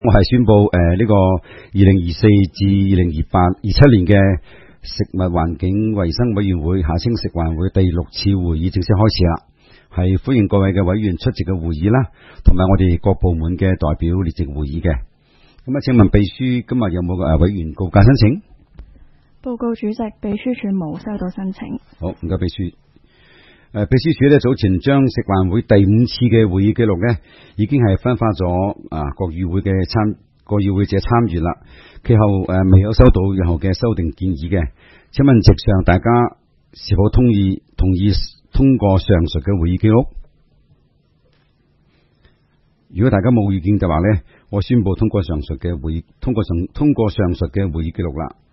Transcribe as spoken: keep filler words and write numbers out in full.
我係宣布誒呢、呃這個二零二四至二零二八二七年嘅食物環境衛生委員會下稱食環會第六次會議正式開始啦，係歡迎各位嘅委員出席嘅會議啦，同埋我哋各部門嘅代表列席會議嘅。咁啊，請問秘書今日有冇誒委員告假申請？ 報告主席，秘書處冇收到申請。 好，唔該秘書。誒、呃，秘書處咧早前將食環會第五次嘅會議記錄咧，已經係分發咗啊各議會嘅參各議會者參與啦。其後誒、呃、未有收到任何嘅修訂建議嘅，請問席上大家是否同意同意通過上述嘅會議記錄？如果大家冇意見嘅話咧，我宣布通過上述嘅會議通過上通過上述嘅會議記錄啦。